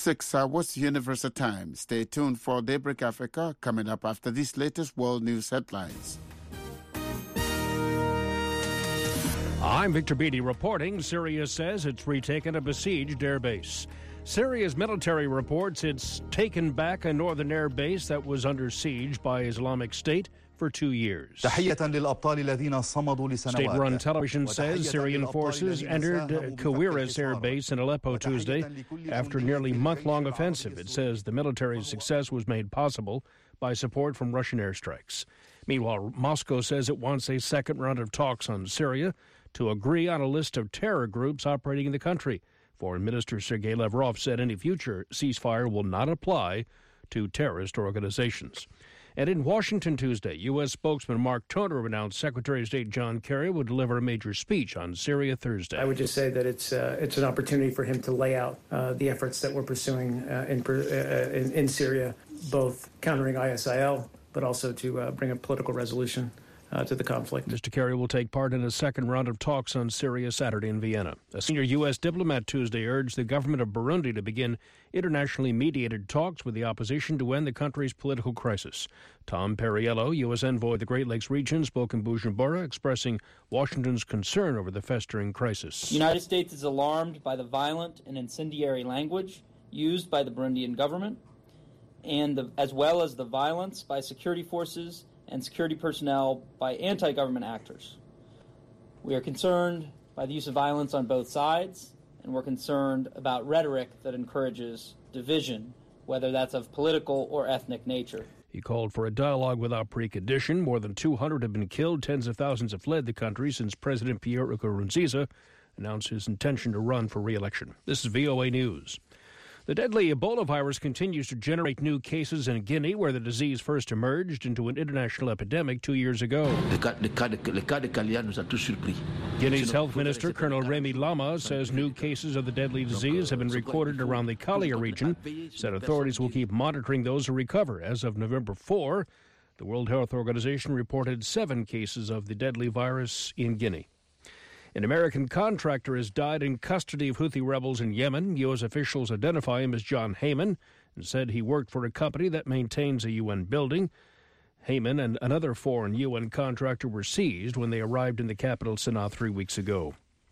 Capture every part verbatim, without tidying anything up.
six hours Universal Time. Stay tuned for Daybreak Africa coming up after these latest world news headlines. I'm Victor Beattie reporting. Syria says it's retaken a besieged airbase. Syria's military reports it's taken back a northern air base that was under siege by Islamic State for two years. State-run television says Syrian forces entered Kawiris Air Base in Aleppo Tuesday after a nearly month-long offensive. It says the military's success was made possible by support from Russian airstrikes. Meanwhile, Moscow says it wants a second round of talks on Syria to agree on a list of terror groups operating in the country. Foreign Minister Sergei Lavrov said any future ceasefire will not apply to terrorist organizations. And in Washington Tuesday, U S spokesman Mark Toner announced Secretary of State John Kerry would deliver a major speech on Syria Thursday. I would just say that it's uh, it's an opportunity for him to lay out uh, the efforts that we're pursuing uh, in, uh, in in Syria, both countering I S I L, but also to uh, bring a political resolution Uh, to the conflict. Mister Kerry will take part in a second round of talks on Syria Saturday in Vienna. A senior U S diplomat Tuesday urged the government of Burundi to begin internationally mediated talks with the opposition to end the country's political crisis. Tom Perriello, U S envoy of the Great Lakes region, spoke in Bujumbura, expressing Washington's concern over the festering crisis. The United States is alarmed by the violent and incendiary language used by the Burundian government, and the, as well as the violence by security forces and security personnel by anti-government actors. We are concerned by the use of violence on both sides, and we're concerned about rhetoric that encourages division, whether that's of political or ethnic nature. He called for a dialogue without precondition. More than two hundred have been killed. Tens of thousands have fled the country since President Pierre Nkurunziza announced his intention to run for re-election. This is V O A News. The deadly Ebola virus continues to generate new cases in Guinea, where the disease first emerged into an international epidemic two years ago. Guinea's health minister, Colonel Remy Lama, says new cases of the deadly disease have been recorded around the Kalia region. Said authorities will keep monitoring those who recover. As of November fourth, the World Health Organization reported seven cases of the deadly virus in Guinea. An American contractor has died in custody of Houthi rebels in Yemen. U S officials identify him as John Heyman and said he worked for a company that maintains a U N building. Heyman and another foreign U N contractor were seized when they arrived in the capital, Sanaa, three weeks ago.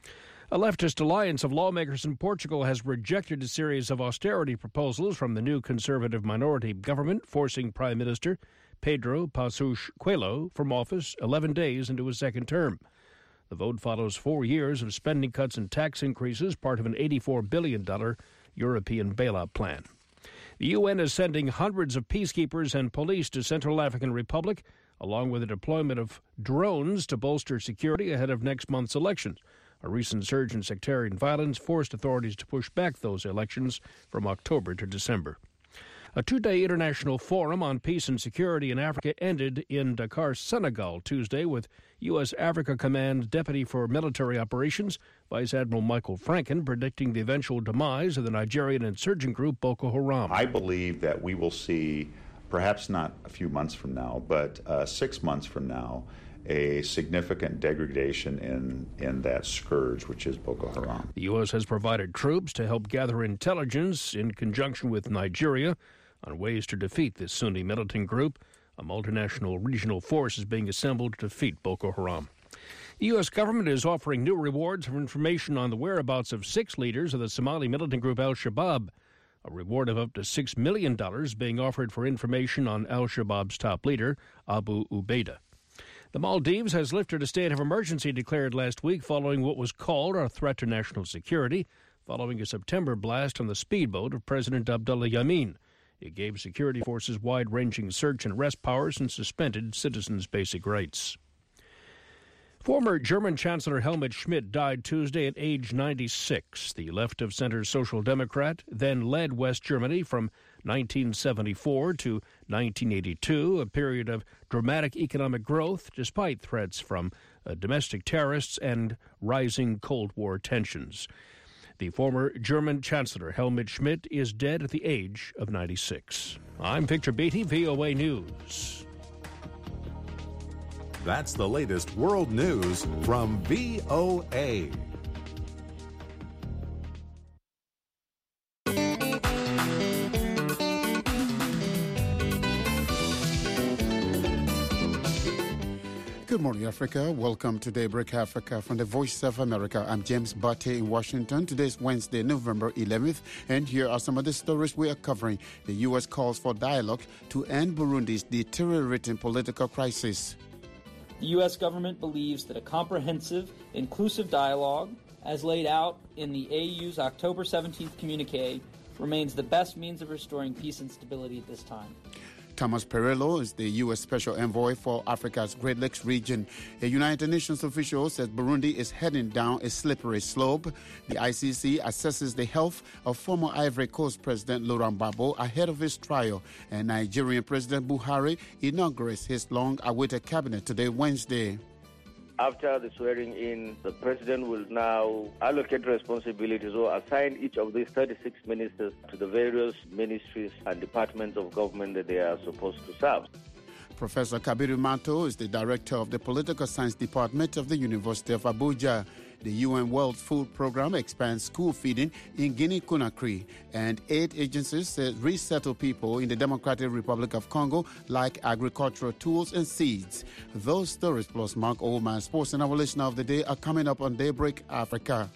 A leftist alliance of lawmakers in Portugal has rejected a series of austerity proposals from the new conservative minority government, forcing Prime Minister Pedro Passos Coelho from office eleven days into his second term. The vote follows four years of spending cuts and tax increases, part of an eighty-four billion dollars European bailout plan. The U N is sending hundreds of peacekeepers and police to Central African Republic, along with the deployment of drones to bolster security ahead of next month's elections. A recent surge in sectarian violence forced authorities to push back those elections from October to December. A two-day international forum on peace and security in Africa ended in Dakar, Senegal, Tuesday, with U S. Africa Command Deputy for Military Operations, Vice Admiral Michael Franken, predicting the eventual demise of the Nigerian insurgent group Boko Haram. I believe that we will see, perhaps not a few months from now, but uh, six months from now, a significant degradation in, in that scourge, which is Boko Haram. The U S has provided troops to help gather intelligence in conjunction with Nigeria on ways to defeat this Sunni militant group. A multinational regional force is being assembled to defeat Boko Haram. The U S government is offering new rewards for information on the whereabouts of six leaders of the Somali militant group Al-Shabaab. A reward of up to six million dollars being offered for information on Al-Shabaab's top leader, Abu Ubaidah. The Maldives has lifted a state of emergency declared last week following what was called a threat to national security, following a September blast on the speedboat of President Abdullah Yameen. It gave security forces wide-ranging search and arrest powers and suspended citizens' basic rights. Former German Chancellor Helmut Schmidt died Tuesday at age ninety-six. The left-of-center Social Democrat then led West Germany from nineteen seventy-four to nineteen eighty-two, a period of dramatic economic growth despite threats from uh, domestic terrorists and rising Cold War tensions. The former German Chancellor Helmut Schmidt is dead at the age of ninety-six. I'm Victor Beattie, V O A News. That's the latest world news from V O A. Good morning, Africa. Welcome to Daybreak Africa from the Voice of America. I'm James Bate in Washington. Today is Wednesday, November eleventh, and here are some of the stories we are covering. The U S calls for dialogue to end Burundi's deteriorating political crisis. The U S government believes that a comprehensive, inclusive dialogue, as laid out in the A U's October seventeenth communique, remains the best means of restoring peace and stability at this time. Thomas Perello is the U S Special Envoy for Africa's Great Lakes region. A United Nations official says Burundi is heading down a slippery slope. The I C C assesses the health of former Ivory Coast President Laurent Gbagbo ahead of his trial. And Nigerian President Buhari inaugurates his long-awaited cabinet today, Wednesday. After the swearing in, the president will now allocate responsibilities or assign each of these thirty-six ministers to the various ministries and departments of government that they are supposed to serve. Professor Kabiru Mato is the director of the Political Science Department of the University of Abuja. The U N World Food Programme expands school feeding in Guinea-Conakry, and aid agencies say resettle people in the Democratic Republic of Congo like agricultural tools and seeds. Those stories plus Mark Oldman Sports and our listener of the day are coming up on Daybreak Africa.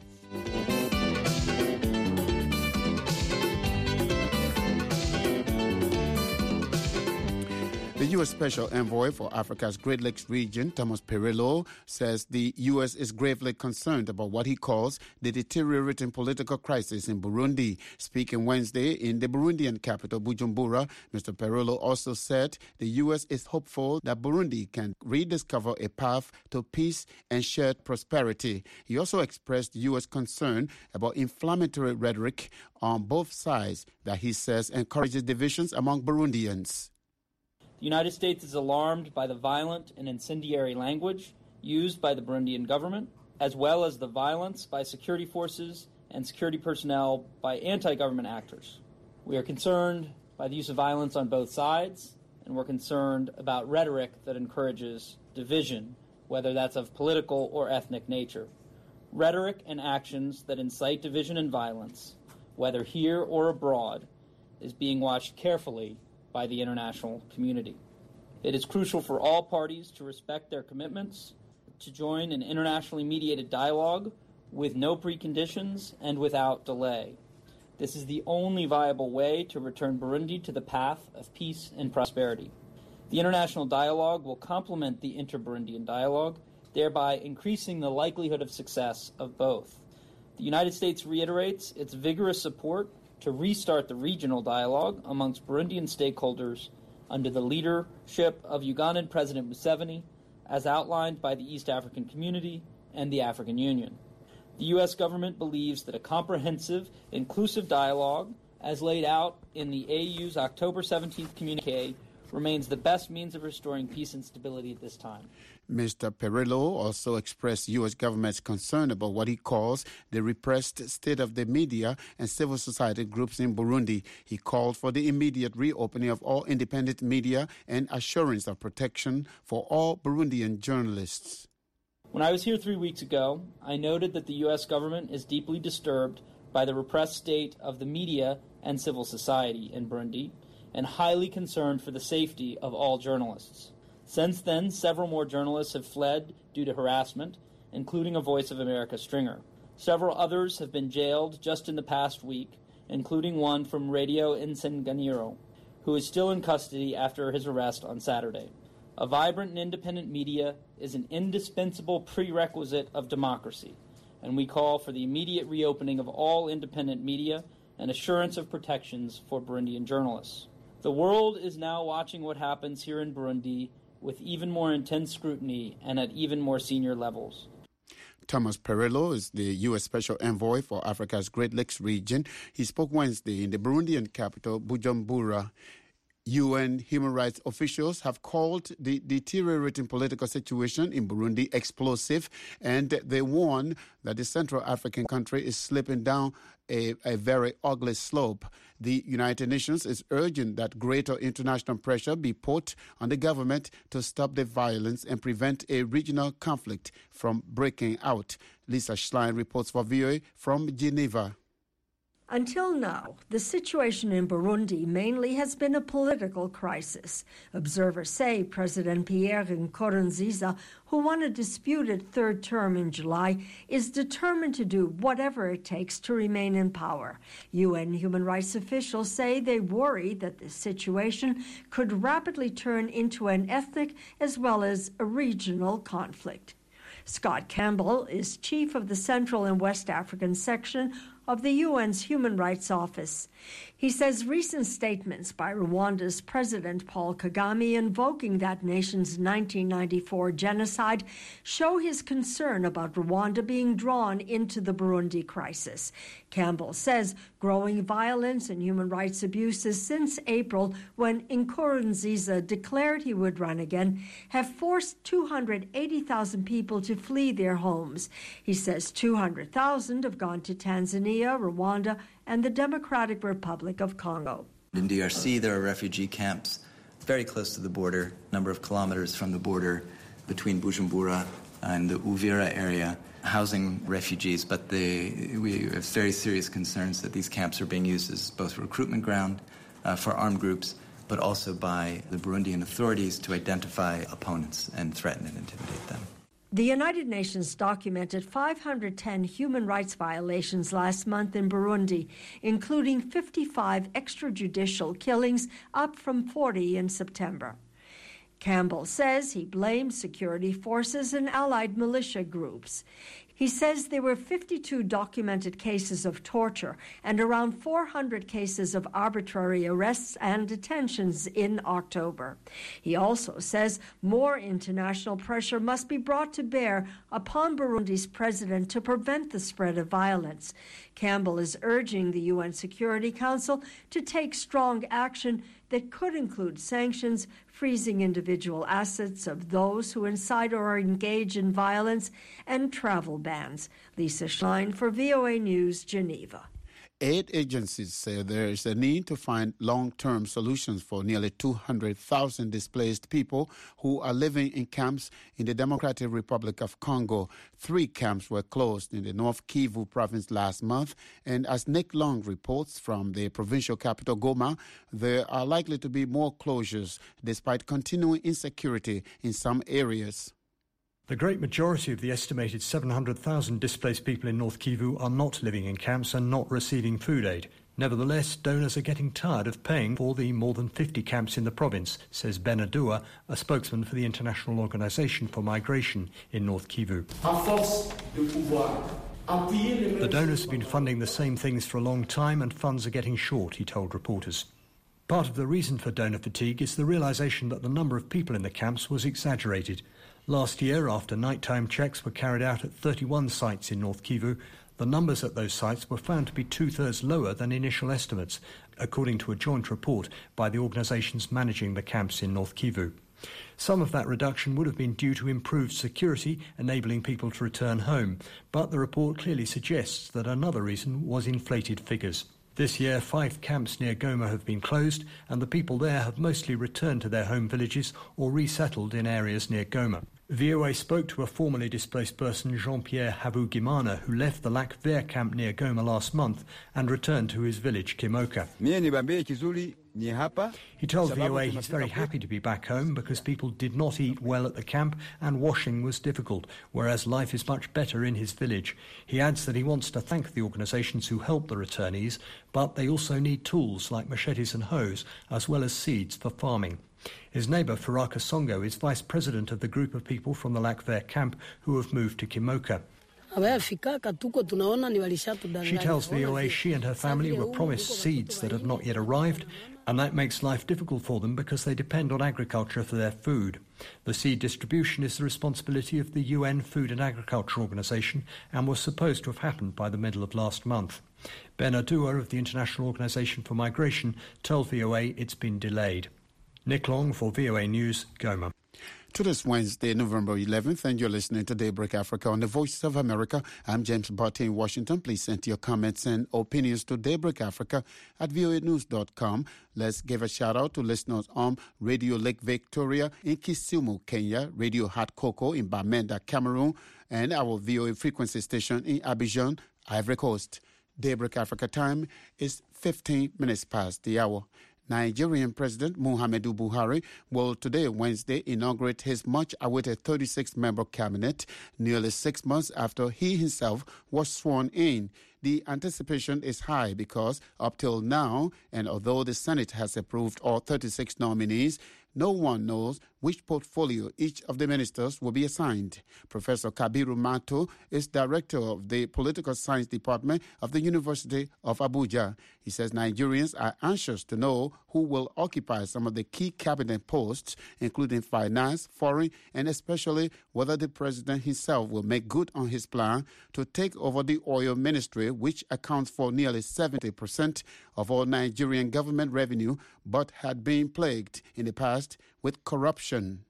The U S Special Envoy for Africa's Great Lakes region, Thomas Perello, says the U S is gravely concerned about what he calls the deteriorating political crisis in Burundi. Speaking Wednesday in the Burundian capital, Bujumbura, Mister Perello also said the U S is hopeful that Burundi can rediscover a path to peace and shared prosperity. He also expressed U S concern about inflammatory rhetoric on both sides that he says encourages divisions among Burundians. The United States is alarmed by the violent and incendiary language used by the Burundian government, as well as the violence by security forces and security personnel by anti-government actors. We are concerned by the use of violence on both sides, and we're concerned about rhetoric that encourages division, whether that's of political or ethnic nature. Rhetoric and actions that incite division and violence, whether here or abroad, is being watched carefully by the international community. It is crucial for all parties to respect their commitments, to join an internationally mediated dialogue with no preconditions and without delay. This is the only viable way to return Burundi to the path of peace and prosperity. The international dialogue will complement the inter-Burundian dialogue, thereby increasing the likelihood of success of both. The United States reiterates its vigorous support to restart the regional dialogue amongst Burundian stakeholders under the leadership of Ugandan President Museveni, as outlined by the East African Community and the African Union. The U S government believes that a comprehensive, inclusive dialogue, as laid out in the A U's October seventeenth communique, remains the best means of restoring peace and stability at this time. Mister Perello also expressed U S government's concern about what he calls the repressed state of the media and civil society groups in Burundi. He called for the immediate reopening of all independent media and assurance of protection for all Burundian journalists. When I was here three weeks ago, I noted that the U S government is deeply disturbed by the repressed state of the media and civil society in Burundi, and highly concerned for the safety of all journalists. Since then, several more journalists have fled due to harassment, including a Voice of America stringer. Several others have been jailed just in the past week, including one from Radio Insanganiro, who is still in custody after his arrest on Saturday. A vibrant and independent media is an indispensable prerequisite of democracy, and we call for the immediate reopening of all independent media and assurance of protections for Burundian journalists. The world is now watching what happens here in Burundi with even more intense scrutiny and at even more senior levels. Thomas Perello is the U S Special Envoy for Africa's Great Lakes region. He spoke Wednesday in the Burundian capital, Bujumbura. U N human rights officials have called the deteriorating political situation in Burundi explosive, and they warn that the Central African country is slipping down a, a very ugly slope. The United Nations is urging that greater international pressure be put on the government to stop the violence and prevent a regional conflict from breaking out. Lisa Schlein reports for V O A from Geneva. Until now, the situation in Burundi mainly has been a political crisis. Observers say President Pierre Nkurunziza, who won a disputed third term in July, is determined to do whatever it takes to remain in power. U N human rights officials say they worry that this situation could rapidly turn into an ethnic as well as a regional conflict. Scott Campbell is chief of the Central and West African section of the U N's Human Rights Office. He says recent statements by Rwanda's President Paul Kagame invoking that nation's nineteen ninety-four genocide show his concern about Rwanda being drawn into the Burundi crisis. Campbell says growing violence and human rights abuses since April, when Nkurunziza declared he would run again, have forced two hundred eighty thousand people to flee their homes. He says two hundred thousand have gone to Tanzania, Rwanda, and the Democratic Republic of Congo. In D R C, there are refugee camps very close to the border, a number of kilometers from the border between Bujumbura and the Uvira area, housing refugees. But they, we have very serious concerns that these camps are being used as both a recruitment ground uh, for armed groups, but also by the Burundian authorities to identify opponents and threaten and intimidate them. The United Nations documented five hundred ten human rights violations last month in Burundi, including fifty-five extrajudicial killings, up from forty in September. Campbell says he blames security forces and allied militia groups. He says there were fifty-two documented cases of torture and around four hundred cases of arbitrary arrests and detentions in October. He also says more international pressure must be brought to bear upon Burundi's president to prevent the spread of violence. Campbell is urging the U N Security Council to take strong action that could include sanctions, freezing individual assets of those who incite or engage in violence, and travel bans. Lisa Schlein for V O A News, Geneva. Aid agencies say there is a need to find long-term solutions for nearly two hundred thousand displaced people who are living in camps in the Democratic Republic of Congo. Three camps were closed in the North Kivu province last month, and as Nick Long reports from the provincial capital Goma, there are likely to be more closures despite continuing insecurity in some areas. The great majority of the estimated seven hundred thousand displaced people in North Kivu are not living in camps and not receiving food aid. Nevertheless, donors are getting tired of paying for the more than fifty camps in the province, says Ben Adua, a spokesman for the International Organization for Migration in North Kivu. The donors have been funding the same things for a long time and funds are getting short, he told reporters. Part of the reason for donor fatigue is the realization that the number of people in the camps was exaggerated. Last year, after nighttime checks were carried out at thirty-one sites in North Kivu, the numbers at those sites were found to be two-thirds lower than initial estimates, according to a joint report by the organizations managing the camps in North Kivu. Some of that reduction would have been due to improved security, enabling people to return home, but the report clearly suggests that another reason was inflated figures. This year, five camps near Goma have been closed, and the people there have mostly returned to their home villages or resettled in areas near Goma. V O A spoke to a formerly displaced person, Jean-Pierre Habugimana, who left the Lac Vert camp near Goma last month and returned to his village, Kimoka. He told V O A he's very happy to be back home because people did not eat well at the camp and washing was difficult, whereas life is much better in his village. He adds that he wants to thank the organisations who helped the returnees, but they also need tools like machetes and hoes, as well as seeds for farming. His neighbour, Faraka Songo, is vice president of the group of people from the Lac Vert camp who have moved to Kimoka. She tells V O A she and her family were promised seeds that have not yet arrived, and that makes life difficult for them because they depend on agriculture for their food. The seed distribution is the responsibility of the U N Food and Agriculture Organization and was supposed to have happened by the middle of last month. Ben Adua of the International Organization for Migration told V O A it's been delayed. Nick Long for V O A News, Goma. To this Wednesday, November eleventh, and you're listening to Daybreak Africa on the Voice of America. I'm James Barty in Washington. Please send your comments and opinions to Daybreak Africa at v o a news dot com. Let's give a shout out to listeners on Radio Lake Victoria in Kisumu, Kenya, Radio Hot Cocoa in Bamenda, Cameroon, and our V O A frequency station in Abidjan, Ivory Coast. Daybreak Africa time is fifteen minutes past the hour. Nigerian President Muhammadu Buhari will today, Wednesday, inaugurate his much-awaited thirty-six member cabinet, nearly six months after he himself was sworn in. The anticipation is high because up till now, and although the Senate has approved all thirty-six nominees, no one knows which portfolio each of the ministers will be assigned. Professor Kabiru Mato is director of the Political Science Department of the University of Abuja. He says Nigerians are anxious to know who will occupy some of the key cabinet posts, including finance, foreign, and especially whether the president himself will make good on his plan to take over the oil ministry, which accounts for nearly seventy percent of all Nigerian government revenue, but had been plagued in the past with corruption.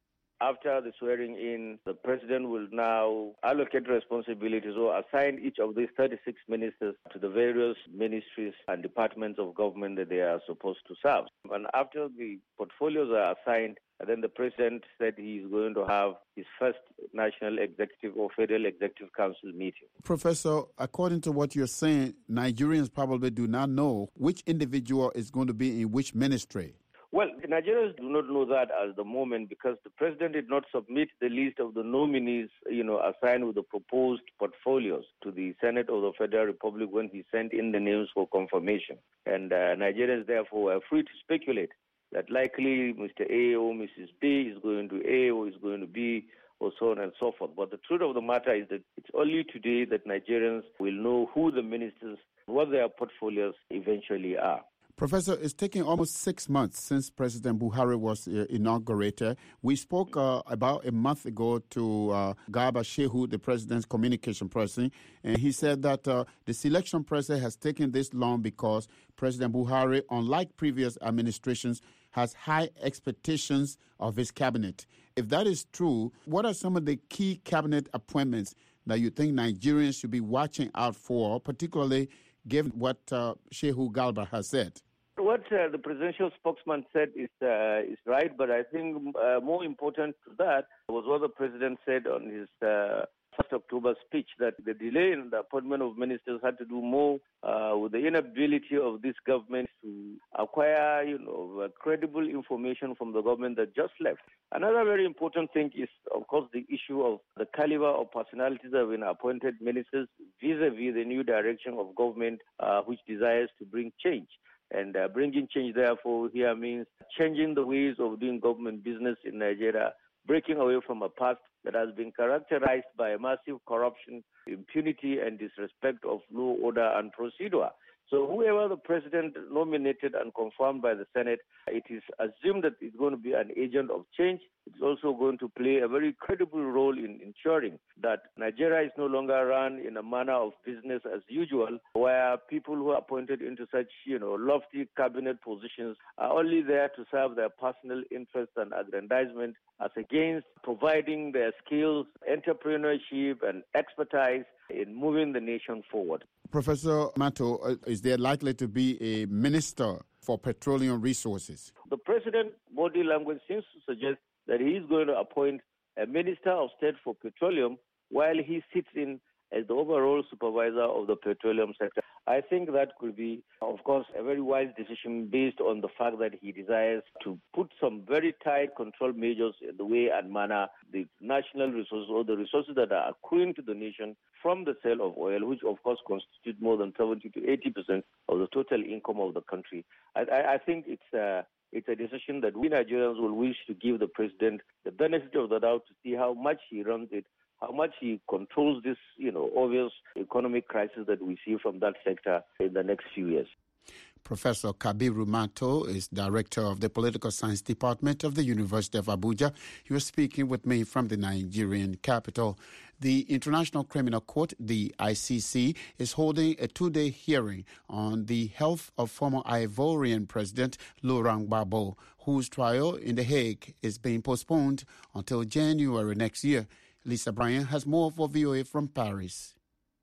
After the swearing in, the president will now allocate responsibilities or assign each of these thirty-six ministers to the various ministries and departments of government that they are supposed to serve. And after the portfolios are assigned, then the president said he is going to have his first National Executive or Federal Executive Council meeting. Professor, according to what you're saying, Nigerians probably do not know which individual is going to be in which ministry. Well, Nigerians do not know that at the moment because the president did not submit the list of the nominees, you know, assigned with the proposed portfolios to the Senate of the Federal Republic when he sent in the names for confirmation. And uh, Nigerians, therefore, are free to speculate that likely Mister A or Missus B is going to A or is going to B, or so on and so forth. But the truth of the matter is that it's only today that Nigerians will know who the ministers, what their portfolios eventually are. Professor, it's taking almost six months since President Buhari was uh, inaugurated. We spoke uh, about a month ago to uh, Garba Shehu, the president's communication person, and he said that uh, the selection process has taken this long because President Buhari, unlike previous administrations, has high expectations of his cabinet. If that is true, what are some of the key cabinet appointments that you think Nigerians should be watching out for, particularly given what uh, Shehu Garba has said? What uh, the presidential spokesman said is uh, is right, but I think uh, more important to that was what the president said on his uh, first October speech, that the delay in the appointment of ministers had to do more uh, with the inability of this government to acquire, you know, credible information from the government that just left. Another very important thing is, of course, the issue of the caliber of personalities that have been appointed ministers vis-a-vis the new direction of government, uh, which desires to bring change. And uh, bringing change, therefore, here means changing the ways of doing government business in Nigeria, breaking away from a past that has been characterized by massive corruption, impunity, and disrespect of law, order, and procedure. So whoever the president nominated and confirmed by the Senate, it is assumed that it's going to be an agent of change. It's also going to play a very credible role in ensuring that Nigeria is no longer run in a manner of business as usual, where people who are appointed into such, you know, lofty cabinet positions are only there to serve their personal interests and aggrandizement, as against providing their skills, entrepreneurship, and expertise in moving the nation forward. Professor Mato, is there likely to be a minister for petroleum resources? The president's body language seems to suggest that he is going to appoint a minister of state for petroleum while he sits in as the overall supervisor of the petroleum sector. I think that could be, of course, a very wise decision based on the fact that he desires to put some very tight control measures in the way and manner the national resources or the resources that are accruing to the nation from the sale of oil, which of course constitute more than seventy to eighty percent of the total income of the country. I, I, I think it's a, it's a decision that we Nigerians will wish to give the president the benefit of the doubt to see how much he runs it, how much he controls this, you know, obvious economic crisis that we see from that sector in the next few years. Professor Kabiru Mato is director of the Political Science Department of the University of Abuja. He was speaking with me from the Nigerian capital. The International Criminal Court, the I C C, is holding a two-day hearing on the health of former Ivorian President Laurent Gbagbo, whose trial in The Hague is being postponed until January next year. Lisa Bryan has more for V O A from Paris.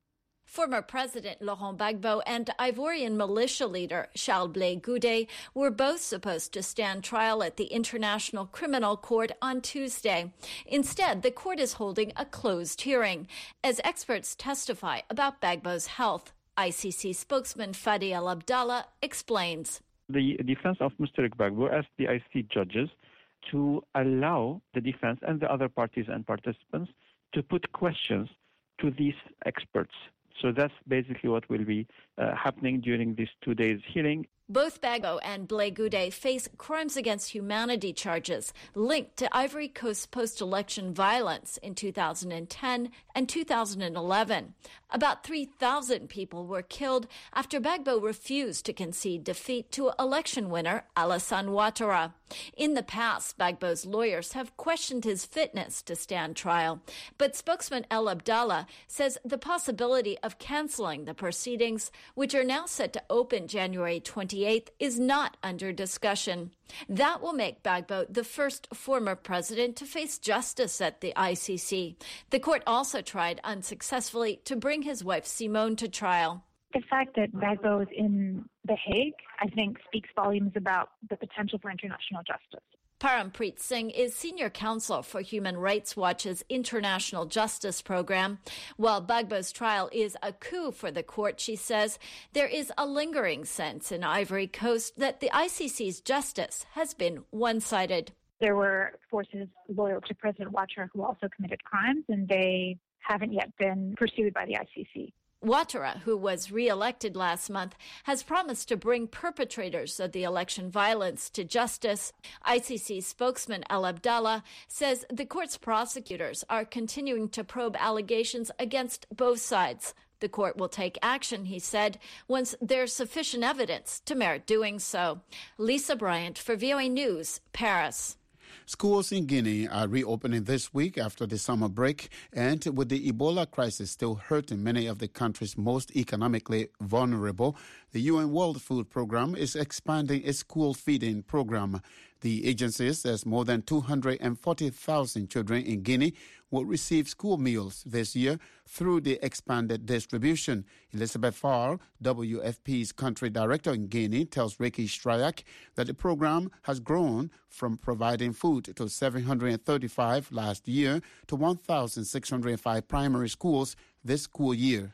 Former President Laurent Gbagbo and Ivorian militia leader Charles Blé Goudé were both supposed to stand trial at the International Criminal Court on Tuesday. Instead, the court is holding a closed hearing as experts testify about Gbagbo's health. I C C spokesman Fadi Al Abdallah explains. The defense of Mister Gbagbo asked the I C C judges to allow the defense and the other parties and participants to put questions to these experts. So that's basically what will be uh, happening during these two days hearing. Both Gbagbo and Blé Goudé face crimes against humanity charges linked to Ivory Coast's post-election violence in two thousand ten and two thousand eleven. About three thousand people were killed after Gbagbo refused to concede defeat to election winner Alassane Ouattara. In the past, Gbagbo's lawyers have questioned his fitness to stand trial, but spokesman El Abdallah says the possibility of canceling the proceedings, which are now set to open January twenty-eighth, is not under discussion. That will make Gbagbo the first former president to face justice at the I C C. The court also tried unsuccessfully to bring his wife Simone to trial. The fact that Gbagbo is in The Hague, I think, speaks volumes about the potential for international justice. Parampreet Singh is senior counsel for Human Rights Watch's International Justice Program. While Gbagbo's trial is a coup for the court, she says, there is a lingering sense in Ivory Coast that the I C C's justice has been one-sided. There were forces loyal to President Ouattara who also committed crimes, and they haven't yet been pursued by the I C C. Ouattara, who was re-elected last month, has promised to bring perpetrators of the election violence to justice. I C C spokesman El Abdallah says the court's prosecutors are continuing to probe allegations against both sides. The court will take action, he said, once there's sufficient evidence to merit doing so. Lisa Bryant for V O A News, Paris. Schools in Guinea are reopening this week after the summer break, and with the Ebola crisis still hurting many of the country's most economically vulnerable, the U N World Food Programme is expanding its school feeding program. The agency says more than two hundred forty thousand children in Guinea will receive school meals this year through the expanded distribution. Elizabeth Farr, W F P's country director in Guinea, tells Ricky Stryak that the program has grown from providing food to seven hundred thirty-five last year to one thousand six hundred five primary schools this school year.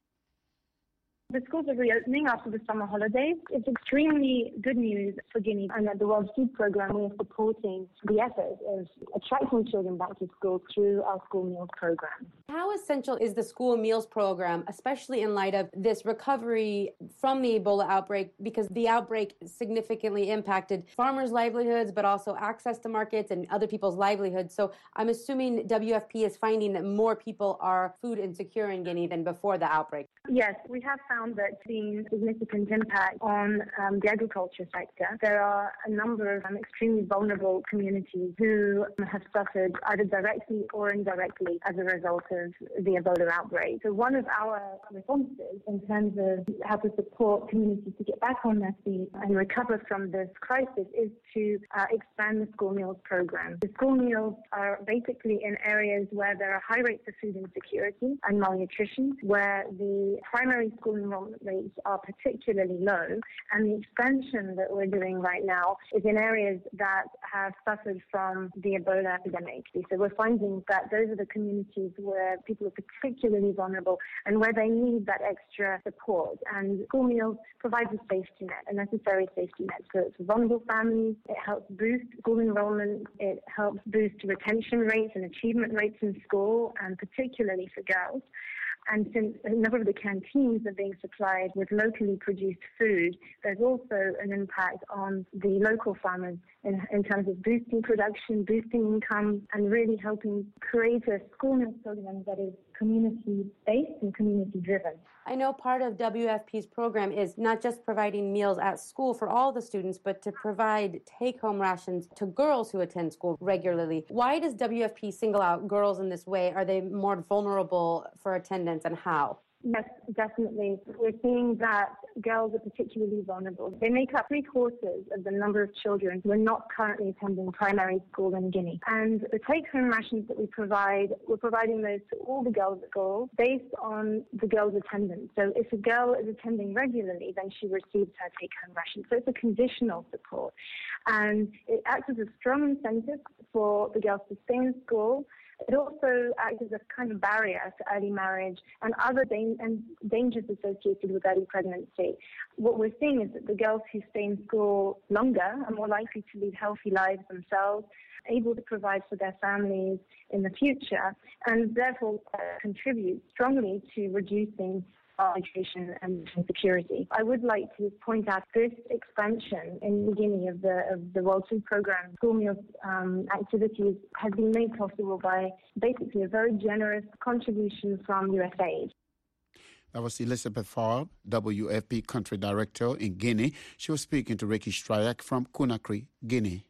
The schools are reopening after the summer holidays. It's extremely good news for Guinea, and at the World Food Programme we are supporting the effort of attracting children back to school through our school meals program. How essential is the school meals program, especially in light of this recovery from the Ebola outbreak, because the outbreak significantly impacted farmers' livelihoods, but also access to markets and other people's livelihoods. So I'm assuming W F P is finding that more people are food insecure in Guinea than before the outbreak. Yes, we have found that seen significant impact on um, the agriculture sector. There are a number of um, extremely vulnerable communities who um, have suffered either directly or indirectly as a result of the Ebola outbreak. So one of our responses in terms of how to support communities to get back on their feet and recover from this crisis is to uh, expand the school meals program. The school meals are basically in areas where there are high rates of food insecurity and malnutrition, where the primary school enrollment rates are particularly low, and the expansion that we're doing right now is in areas that have suffered from the Ebola epidemic. So we're finding that those are the communities where people are particularly vulnerable and where they need that extra support. And school meals provides a safety net, a necessary safety net for, for vulnerable families. It helps boost school enrollment. It helps boost retention rates and achievement rates in school, and particularly for girls. And since a number of the canteens are being supplied with locally produced food, there's also an impact on the local farmers in, in terms of boosting production, boosting income, and really helping create a school meal program that is community-based and community-driven. I know part of W F P's program is not just providing meals at school for all the students, but to provide take-home rations to girls who attend school regularly. Why does W F P single out girls in this way? Are they more vulnerable for attendance, and how? Yes, definitely. We're seeing that girls are particularly vulnerable. They make up three quarters of the number of children who are not currently attending primary school in Guinea. And the take-home rations that we provide, we're providing those to all the girls at school based on the girl's attendance. So if a girl is attending regularly, then she receives her take-home ration. So it's a conditional support. And it acts as a strong incentive for the girls to stay in school It also acts as a kind of barrier to early marriage and other da- and dangers associated with early pregnancy. What we're seeing is that the girls who stay in school longer are more likely to lead healthy lives themselves, able to provide for their families in the future, and therefore uh, contribute strongly to reducing education and insecurity. I would like to point out this expansion in the beginning of the of the World Food Programme, school meals um, activities, has been made possible by basically a very generous contribution from U S A I D. That was Elizabeth Farb, W F P Country Director in Guinea. She was speaking to Ricky Stryak from Conakry, Guinea.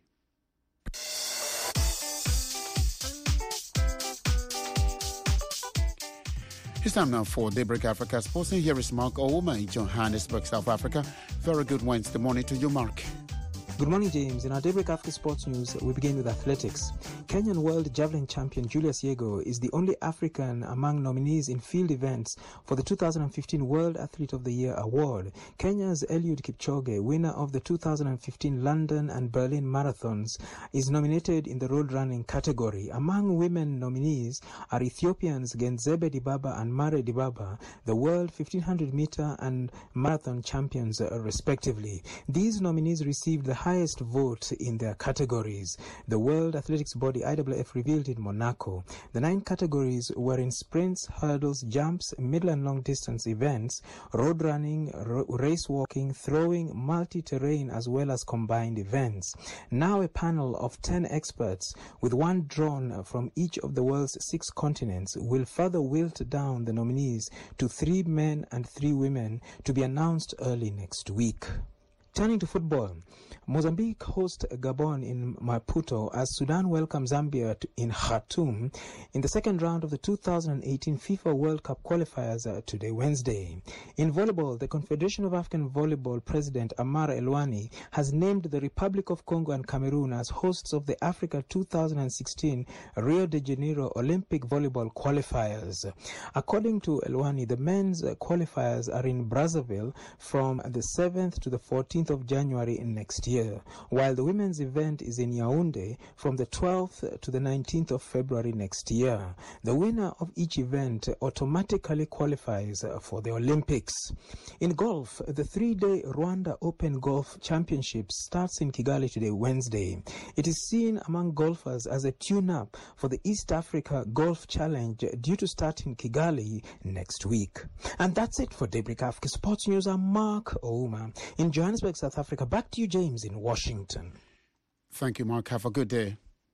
It's time now for Daybreak Africa Sports, and here is Mark Ouma in Johannesburg, South Africa. Very good Wednesday morning to you, Mark. Good morning, James. In our Daybreak Africa Sports News, we begin with athletics. Kenyan world javelin champion Julius Yego is the only African among nominees in field events for the two thousand fifteen World Athlete of the Year award. Kenya's Eliud Kipchoge, winner of the two thousand fifteen London and Berlin marathons, is nominated in the road running category. Among women nominees are Ethiopians Genzebe Dibaba and Mare Dibaba, the world fifteen hundred meter and marathon champions respectively. These nominees received the highest vote in their categories. The World Athletics Body I W F revealed in Monaco. The nine categories were in sprints, hurdles, jumps, middle and long distance events, road running, r- race walking, throwing, multi-terrain as well as combined events. Now a panel of ten experts, with one drawn from each of the world's six continents, will further wilt down the nominees to three men and three women to be announced early next week. Turning to football, Mozambique hosts Gabon in Maputo as Sudan welcomes Zambia in Khartoum in the second round of the two thousand eighteen FIFA World Cup qualifiers today, Wednesday. In volleyball, the Confederation of African Volleyball President Amar Elwani has named the Republic of Congo and Cameroon as hosts of the Africa two thousand sixteen Rio de Janeiro Olympic Volleyball qualifiers. According to Elwani, the men's qualifiers are in Brazzaville from the seventh to the fourteenth of January next year, while the women's event is in Yaoundé from the twelfth to the nineteenth of February next year. The winner of each event automatically qualifies for the Olympics. In golf, the three-day Rwanda Open Golf Championship starts in Kigali today, Wednesday. It is seen among golfers as a tune-up for the East Africa Golf Challenge due to start in Kigali next week. And that's it for Daybreak Africa Sports News. I'm Mark Ouma in Johannesburg, South Africa. Back to you, James, in Washington. Thank you, Mark. Have a good day.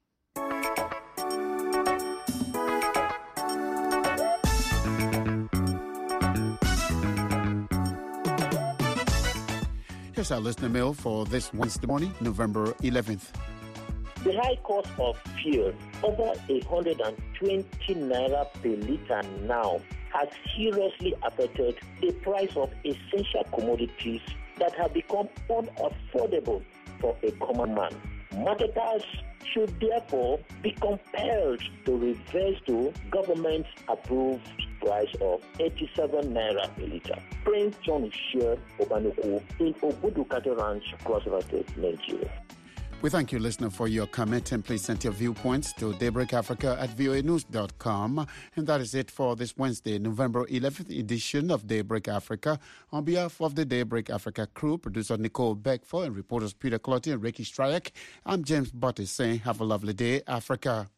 Here's our listener mail for this Wednesday morning, November eleventh. The high cost of fuel, over one hundred twenty naira per litre now, has seriously affected the price of essential commodities that have become unaffordable for a common man. Marketers should therefore be compelled to reverse to government-approved price of eighty-seven naira per litre. Prince John Shire Obanuku in Obudu Cattle Ranch, Cross River State, Nigeria. We thank you, listener, for your comment, and please send your viewpoints to daybreak africa at voa news dot com. And that is it for this Wednesday, November eleventh edition of Daybreak Africa. On behalf of the Daybreak Africa crew, producer Nicole Beckford and reporters Peter Clotty and Ricky Stryak, I'm James Buttis saying have a lovely day, Africa.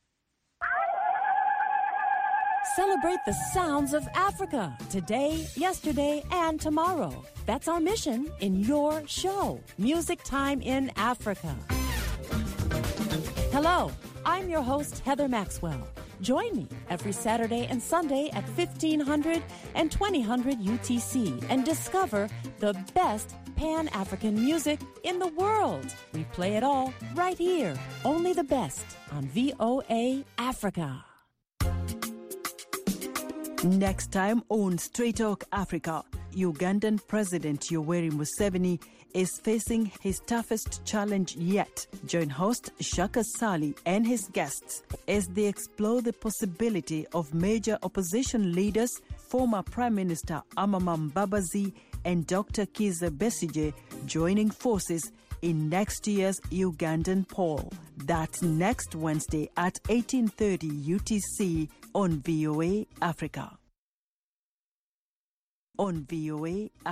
Celebrate the sounds of Africa today, yesterday, and tomorrow. That's our mission in your show, Music Time in Africa. Hello, I'm your host, Heather Maxwell. Join me every Saturday and Sunday at fifteen hundred and twenty hundred U T C and discover the best Pan-African music in the world. We play it all right here, only the best on V O A Africa. Next time on Straight Talk Africa, Ugandan President Yoweri Museveni is facing his toughest challenge yet. Join host Shaka Sali and his guests as they explore the possibility of major opposition leaders, former Prime Minister Amama Mbabazi and Doctor Kizza Besigye joining forces in next year's Ugandan poll. That's next Wednesday at eighteen thirty U T C on V O A Africa. On V O A